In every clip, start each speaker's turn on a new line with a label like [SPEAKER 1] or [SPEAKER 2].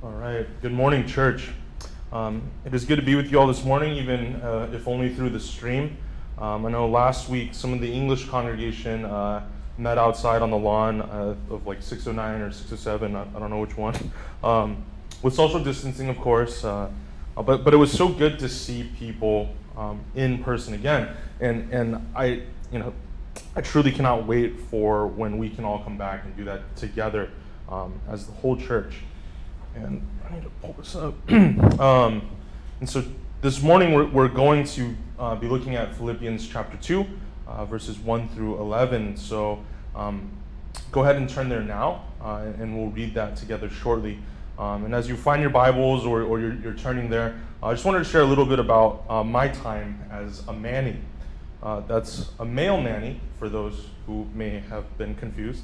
[SPEAKER 1] All right. Good morning, church. It is good to be with you all this morning, even if only through the stream. I know last week some of the English congregation met outside on the lawn of like 609 or 607, I don't know which one, with social distancing, of course. But it was so good to see people in person again, and I truly cannot wait for when we can all come back and do that together as the whole church. And I need to pull this up. And so this morning we're going to be looking at Philippians chapter 2, verses 1 through 11. So go ahead and turn there now, and we'll read that together shortly. And as you find your Bibles or you're turning there, I just wanted to share a little bit about my time as a Manny. That's a male Manny, for those who may have been confused.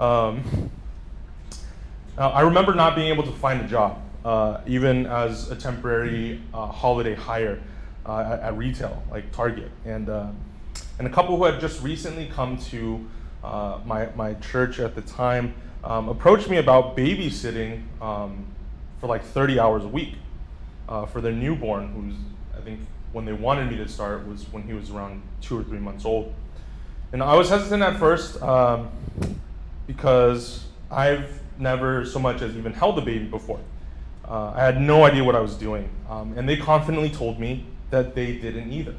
[SPEAKER 1] I remember not being able to find a job, even as a temporary holiday hire at retail, like Target. And a couple who had just recently come to my church at the time approached me about babysitting for like 30 hours a week for their newborn, who's, I think, when they wanted me to start was when he was around 2 or 3 months old. And I was hesitant at first because I've never so much as even held a baby before. I had no idea what I was doing, and they confidently told me that they didn't either.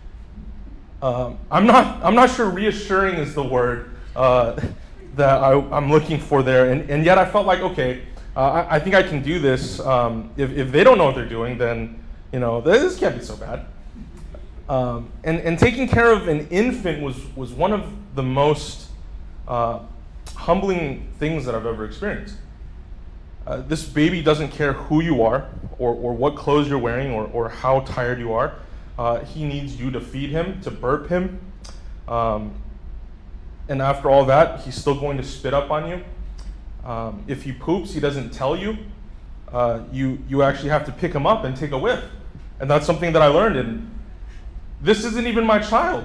[SPEAKER 1] I'm not sure reassuring is the word that I'm looking for there, and yet I felt like, okay, I think I can do this. If they don't know what they're doing, then this can't be so bad. And taking care of an infant was one of the most humbling things that I've ever experienced. This baby doesn't care who you are or what clothes you're wearing or how tired you are. He needs you to feed him, to burp him. And after all that, he's still going to spit up on you. If he poops, he doesn't tell you. You actually have to pick him up and take a whiff. And that's something that I learned. And this isn't even my child,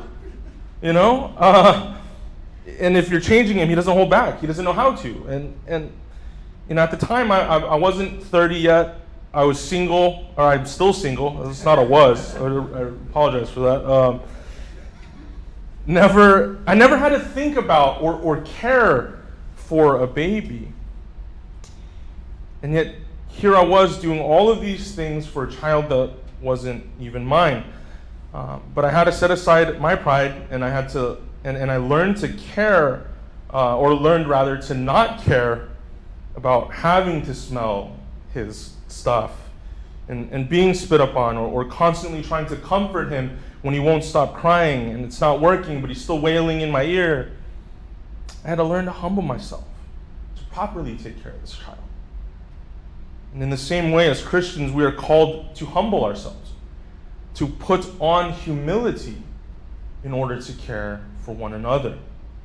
[SPEAKER 1] And if you're changing him, he doesn't hold back. He doesn't know how to. And at the time, I wasn't 30 yet. I was single, or I'm still single. It's not a was. I apologize for that. I never had to think about or care for a baby. And yet, here I was doing all of these things for a child that wasn't even mine. But I had to set aside my pride, and I had to. And I learned to care, or learned rather to not care about having to smell his stuff and being spit upon or constantly trying to comfort him when he won't stop crying and it's not working, but he's still wailing in my ear. I had to learn to humble myself to properly take care of this child. And in the same way, as Christians, we are called to humble ourselves, to put on humility in order to care for one another.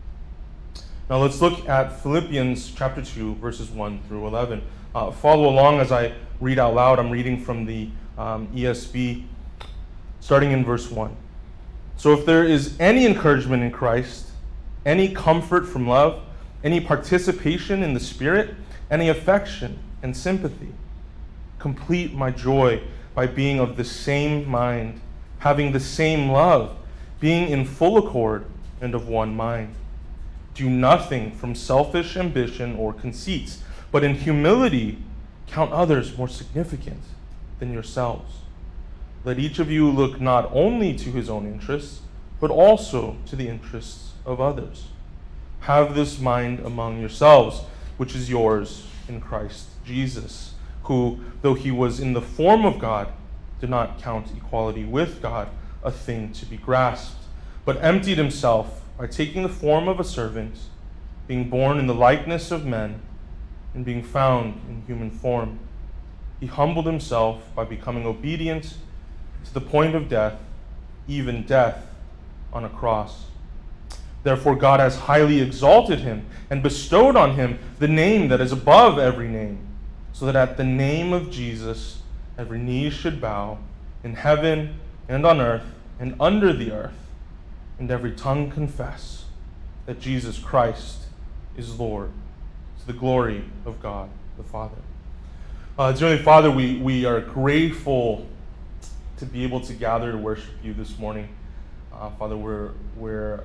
[SPEAKER 1] Now let's look at Philippians chapter 2, verses 1 through 11. Follow along as I read out loud. I'm reading from the ESV, starting in verse 1. So if there is any encouragement in Christ, any comfort from love, any participation in the Spirit, any affection and sympathy, complete my joy by being of the same mind, having the same love, being in full accord and of one mind. Do nothing from selfish ambition or conceits, but in humility count others more significant than yourselves. Let each of you look not only to his own interests, but also to the interests of others. Have this mind among yourselves, which is yours in Christ Jesus, who, though he was in the form of God, did not count equality with God a thing to be grasped, but emptied himself by taking the form of a servant, being born in the likeness of men, and being found in human form. He humbled himself by becoming obedient to the point of death, even death on a cross. Therefore God has highly exalted him and bestowed on him the name that is above every name, so that at the name of Jesus every knee should bow, in heaven and on earth and under the earth, and every tongue confess that Jesus Christ is Lord, to the glory of God the Father. Dear Heavenly Father, we are grateful to be able to gather to worship you this morning. Father, we're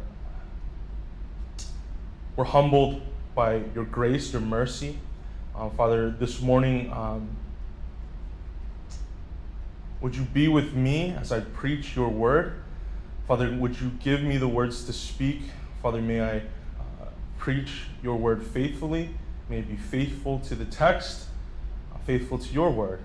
[SPEAKER 1] humbled by your grace, your mercy. Father, this morning, would you be with me as I preach your word? Father, would you give me the words to speak? Father, may I preach your word faithfully. May it be faithful to the text, faithful to your word.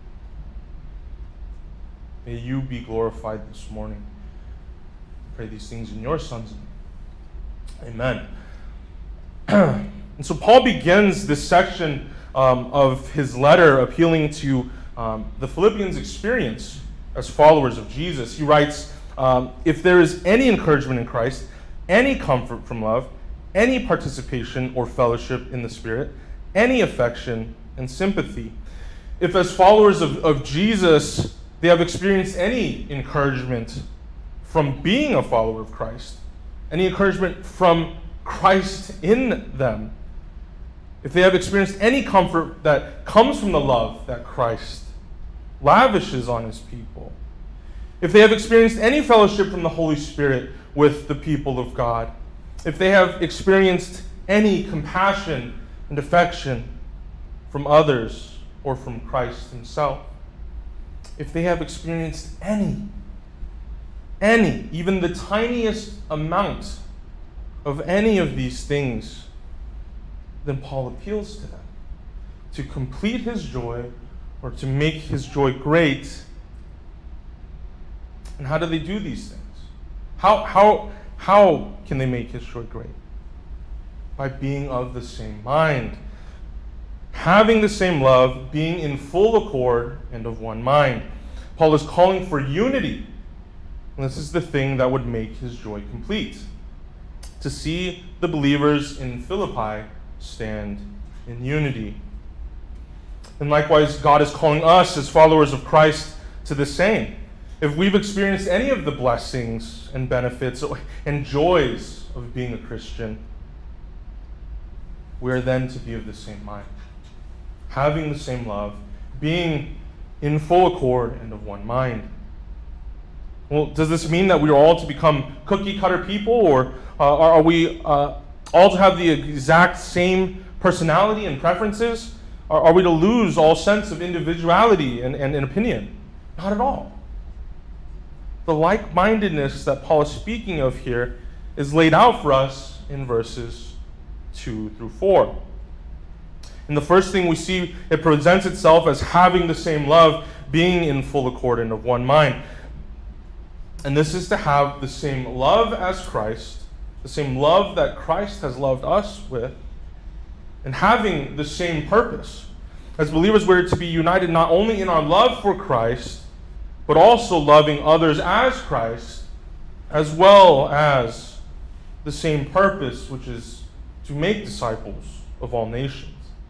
[SPEAKER 1] May you be glorified this morning. I pray these things in your Son's name. Amen. And so Paul begins this section of his letter appealing to the Philippians' experience as followers of Jesus. He writes, if there is any encouragement in Christ, any comfort from love, any participation or fellowship in the Spirit, any affection and sympathy. If as followers of Jesus, they have experienced any encouragement from being a follower of Christ, any encouragement from Christ in them, if they have experienced any comfort that comes from the love that Christ lavishes on his people, if they have experienced any fellowship from the Holy Spirit with the people of God, if they have experienced any compassion and affection from others or from Christ himself, if they have experienced any, even the tiniest amount of any of these things, then Paul appeals to them to complete his joy or to make his joy great. And how do they do these things? How can they make his joy great? By being of the same mind, having the same love, being in full accord and of one mind. Paul is calling for unity. And this is the thing that would make his joy complete. To see the believers in Philippi stand in unity. And likewise, God is calling us as followers of Christ to the same. If we've experienced any of the blessings and benefits and joys of being a Christian, we are then to be of the same mind, having the same love, being in full accord and of one mind. Well, does this mean that we are all to become cookie-cutter people, or are we all to have the exact same personality and preferences? Are we to lose all sense of individuality and opinion? Not at all. The like-mindedness that Paul is speaking of here is laid out for us in verses 2 through 4. And the first thing we see, it presents itself as having the same love, being in full accord and of one mind. And this is to have the same love as Christ, the same love that Christ has loved us with, and having the same purpose. As believers, we're to be united not only in our love for Christ, but also loving others as Christ, as well as the same purpose, which is to make disciples of all nations.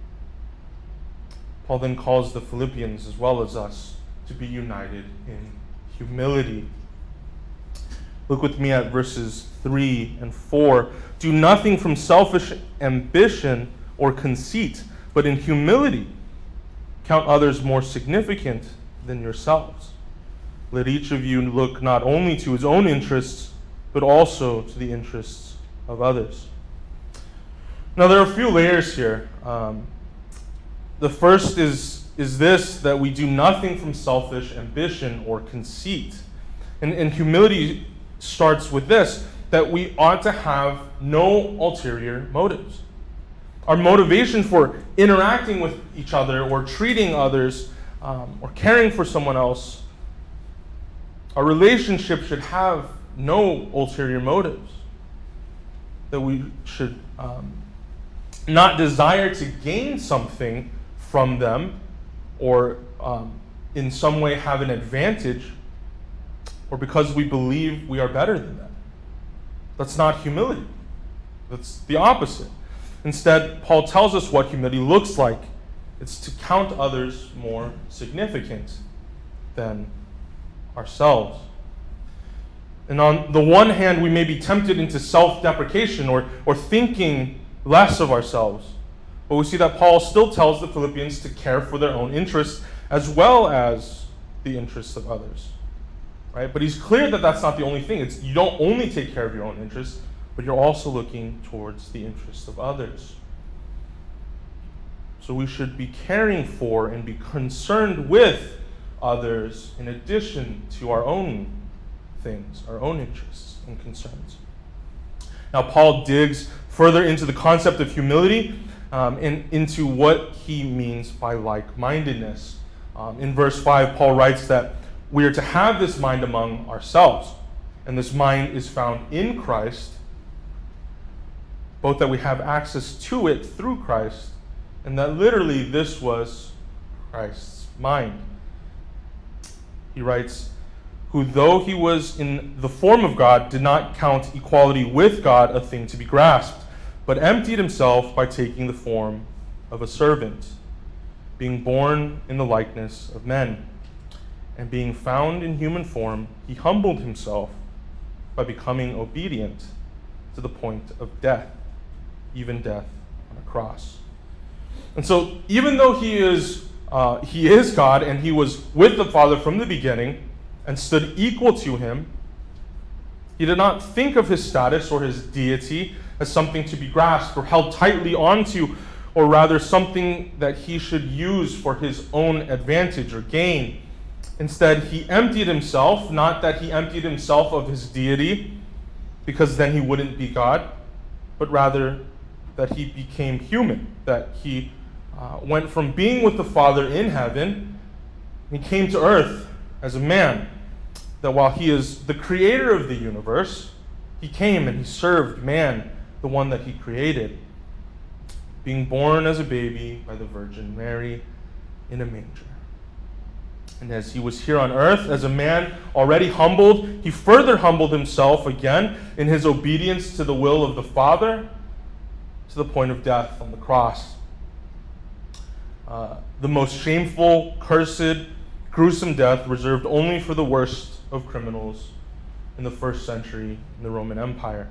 [SPEAKER 1] Paul then calls the Philippians, as well as us, to be united in humility. Look with me at verses 3 and 4. Do nothing from selfish ambition or conceit, but in humility count others more significant than yourselves. Let each of you look not only to his own interests, but also to the interests of others. Now, there are a few layers here. The first is this, that we do nothing from selfish ambition or conceit. And humility starts with this, that we ought to have no ulterior motives. Our motivation for interacting with each other or treating others or caring for someone else, our relationship should have no ulterior motives. That we should not desire to gain something from them or in some way have an advantage, or because we believe we are better than them. That's not humility. That's the opposite. Instead, Paul tells us what humility looks like. It's to count others more significant than ourselves. And on the one hand, we may be tempted into self-deprecation or thinking less of ourselves. But we see that Paul still tells the Philippians to care for their own interests as well as the interests of others. Right? But he's clear that that's not the only thing. You don't only take care of your own interests, but you're also looking towards the interests of others. So we should be caring for and be concerned with others in addition to our own things, our own interests and concerns. Now, Paul digs further into the concept of humility and into what he means by like-mindedness. In verse 5, Paul writes that we are to have this mind among ourselves, and this mind is found in Christ, both that we have access to it through Christ, and that literally this was Christ's mind. He writes, who though he was in the form of God, did not count equality with God a thing to be grasped, but emptied himself by taking the form of a servant, being born in the likeness of men. And being found in human form, he humbled himself by becoming obedient to the point of death, even death on a cross. And so even though he is God and he was with the Father from the beginning and stood equal to him, he did not think of his status or his deity as something to be grasped or held tightly onto, or rather something that he should use for his own advantage or gain. Instead, he emptied himself, not that he emptied himself of his deity, because then he wouldn't be God, but rather that he became human, that he went from being with the Father in heaven, he came to earth as a man, that while he is the creator of the universe, he came and he served man, the one that he created, being born as a baby by the Virgin Mary in a manger. And as he was here on earth as a man already humbled, he further humbled himself again in his obedience to the will of the Father to the point of death on the cross. The most shameful, cursed, gruesome death reserved only for the worst of criminals in the first century in the Roman Empire.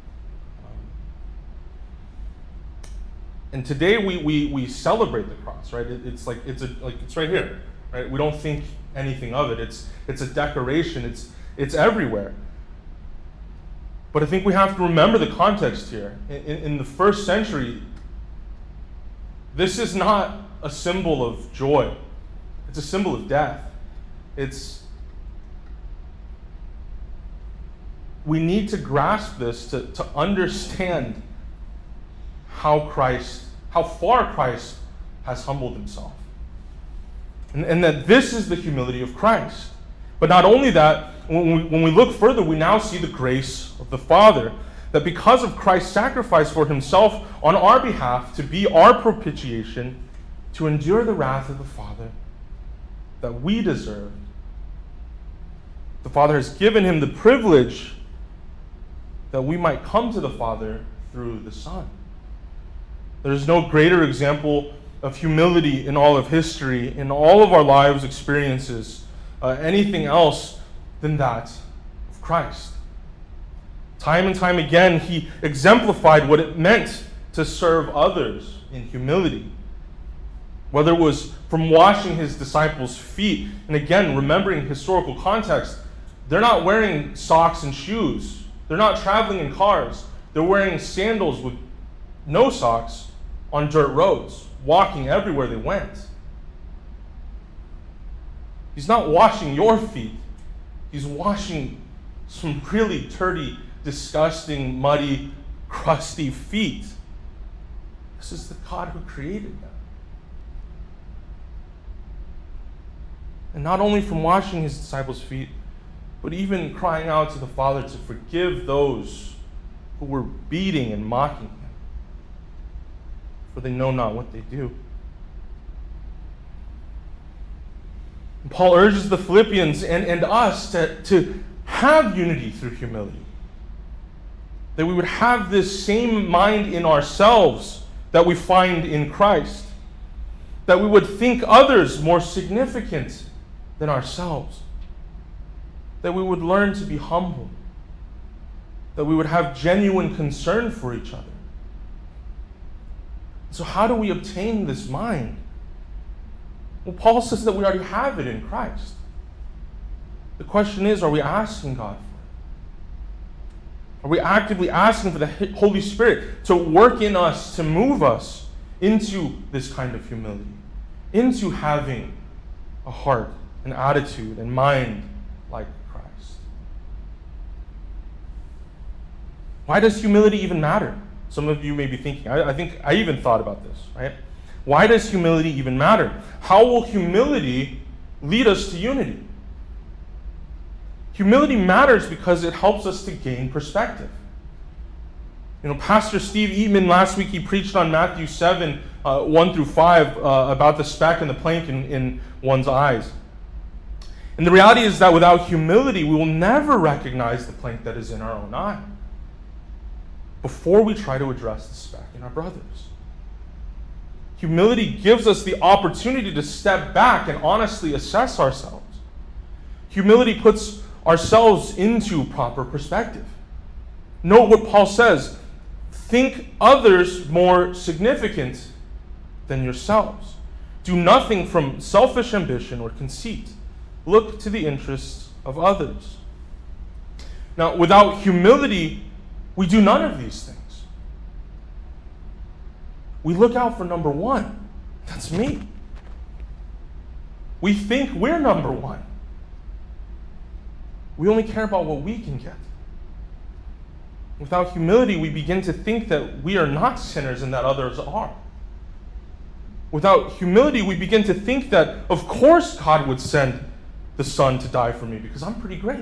[SPEAKER 1] And today we celebrate the cross, right? It's right here, right? We don't think anything of it. It's a decoration. It's everywhere. But I think we have to remember the context here. In the first century, this is not a symbol of joy. It's a symbol of death. We need to grasp this to understand how far Christ has humbled himself. And that this is the humility of Christ. But not only that, when we look further, we now see the grace of the Father. That because of Christ's sacrifice for himself on our behalf to be our propitiation, to endure the wrath of the Father that we deserved, the Father has given him the privilege that we might come to the Father through the Son. There is no greater example of humility in all of history, in all of our lives' experiences, anything else than that of Christ. Time and time again, he exemplified what it meant to serve others in humility. Whether it was from washing his disciples' feet, and again, remembering historical context, they're not wearing socks and shoes. They're not traveling in cars. They're wearing sandals with no socks on dirt roads, walking everywhere they went. He's not washing your feet. He's washing some really dirty, disgusting, muddy, crusty feet. This is the God who created them. And not only from washing his disciples' feet, but even crying out to the Father to forgive those who were beating and mocking him, for they know not what they do. And Paul urges the Philippians and us to have unity through humility. That we would have this same mind in ourselves that we find in Christ. That we would think others more significant than ourselves. That we would learn to be humble. That we would have genuine concern for each other. So how do we obtain this mind? Well, Paul says that we already have it in Christ. The question is, are we asking God for it? Are we actively asking for the Holy Spirit to work in us, to move us into this kind of humility, into having a heart, an attitude, and mind like Christ? Why does humility even matter? Some of you may be thinking, I think I even thought about this, right? Why does humility even matter? How will humility lead us to unity? Humility matters because it helps us to gain perspective. You know, Pastor Steve Eatman last week, he preached on Matthew 7, 1 through 5, about the speck and the plank in one's eyes. And the reality is that without humility, we will never recognize the plank that is in our own eye before we try to address the speck in our brothers. Humility gives us the opportunity to step back and honestly assess ourselves. Humility puts ourselves into proper perspective. Note what Paul says. Think others more significant than yourselves. Do nothing from selfish ambition or conceit. Look to the interests of others. Now, without humility, we do none of these things. We look out for number one. That's me. We think we're number one. We only care about what we can get. Without humility, we begin to think that we are not sinners and that others are. Without humility, we begin to think that, of course, God would send the Son to die for me because I'm pretty great.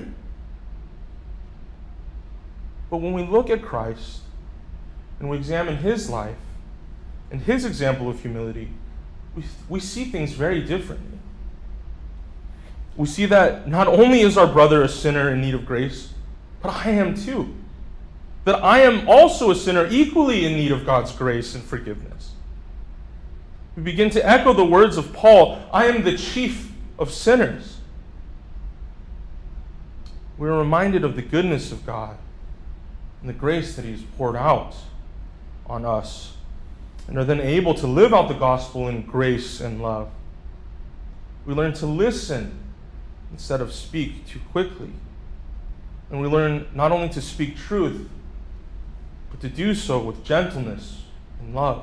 [SPEAKER 1] But when we look at Christ and we examine his life and his example of humility, we see things very differently. We see that not only is our brother a sinner in need of grace, but I am too. That I am also a sinner equally in need of God's grace and forgiveness. We begin to echo the words of Paul, I am the chief of sinners. We are reminded of the goodness of God and the grace that he's poured out on us, and are then able to live out the gospel in grace and love. We learn to listen instead of speak too quickly. And we learn not only to speak truth, but to do so with gentleness and love.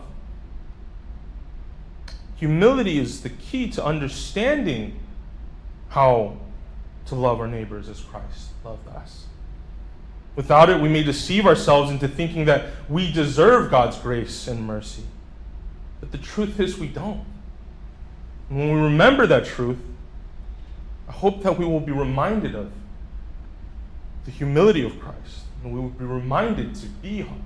[SPEAKER 1] Humility is the key to understanding how to love our neighbors as Christ loved us. Without it, we may deceive ourselves into thinking that we deserve God's grace and mercy. But the truth is we don't. And when we remember that truth, I hope that we will be reminded of the humility of Christ, and we will be reminded to be humble.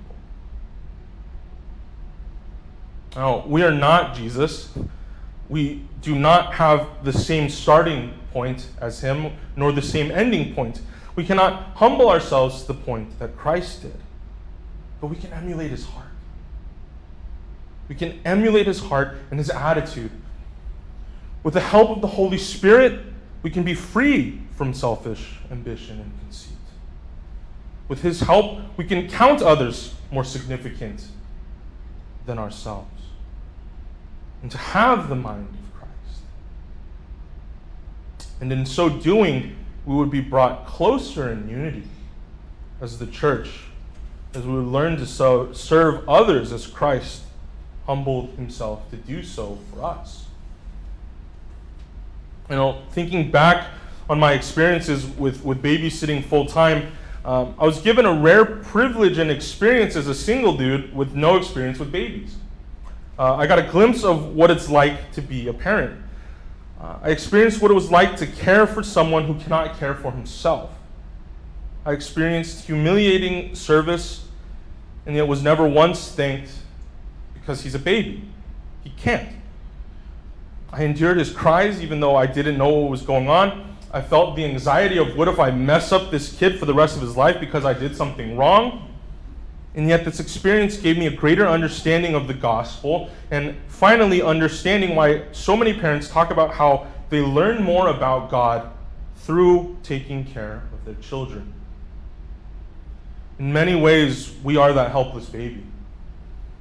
[SPEAKER 1] Now, we are not Jesus. We do not have the same starting point as him, nor the same ending point. We cannot humble ourselves to the point that Christ did, but we can emulate his heart. We can emulate his heart and his attitude. With the help of the Holy Spirit, we can be free from selfish ambition and conceit. With his help, we can count others more significant than ourselves, and to have the mind of Christ. And in so doing, we would be brought closer in unity as the church, as we would learn to serve others as Christ humbled himself to do so for us. You know, thinking back on my experiences with babysitting full-time, I was given a rare privilege and experience as a single dude with no experience with babies. I got a glimpse of what it's like to be a parent. I experienced what it was like to care for someone who cannot care for himself. I experienced humiliating service, and yet was never once thanked because he's a baby. He can't. I endured his cries even though I didn't know what was going on. I felt the anxiety of what if I mess up this kid for the rest of his life because I did something wrong? And yet this experience gave me a greater understanding of the gospel, and finally understanding why so many parents talk about how they learn more about God through taking care of their children. In many ways, we are that helpless baby.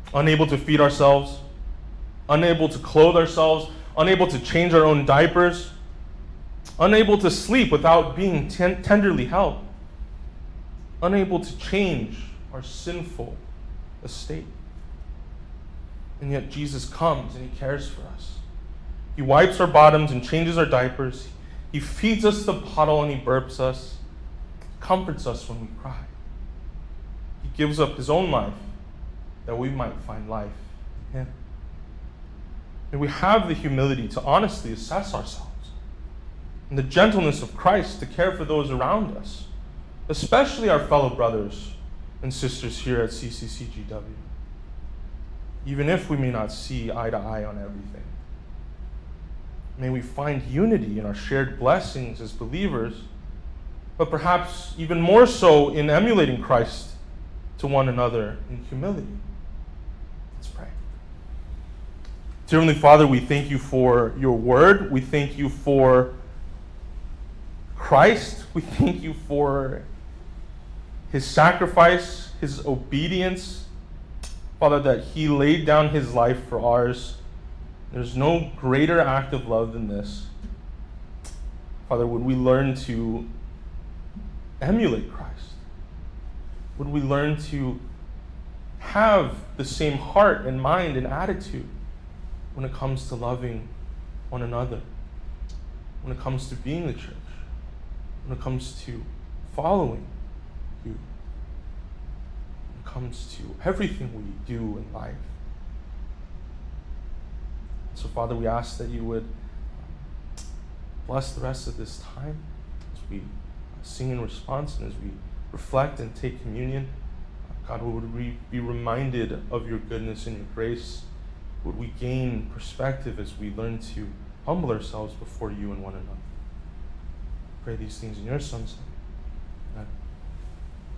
[SPEAKER 1] unable to feed ourselves, unable to clothe ourselves, unable to change our own diapers, unable to sleep without being tenderly held, unable to change our sinful estate. And yet Jesus comes and he cares for us. He wipes our bottoms and changes our diapers. He feeds us the bottle and he burps us, comforts us when we cry. He gives up his own life that we might find life in him. May we have the humility to honestly assess ourselves and the gentleness of Christ to care for those around us, especially our fellow brothers and sisters here at CCCGW, even if we may not see eye to eye on everything. May we find unity in our shared blessings as believers, but perhaps even more so in emulating Christ to one another in humility. Let's pray. Dear Heavenly Father, we thank you for your word. We thank you for Christ. We thank you for his sacrifice, his obedience. Father, that he laid down his life for ours. There's no greater act of love than this. Father, would we learn to emulate Christ? Would we learn to have the same heart and mind and attitude when it comes to loving one another, when it comes to being the church, when it comes to following you, when it comes to everything we do in life. So, Father, we ask that you would bless the rest of this time as we sing in response and as we reflect and take communion. God, would we be reminded of your goodness and your grace? Would we gain perspective as we learn to humble ourselves before you and one another? Pray these things in your Son's name.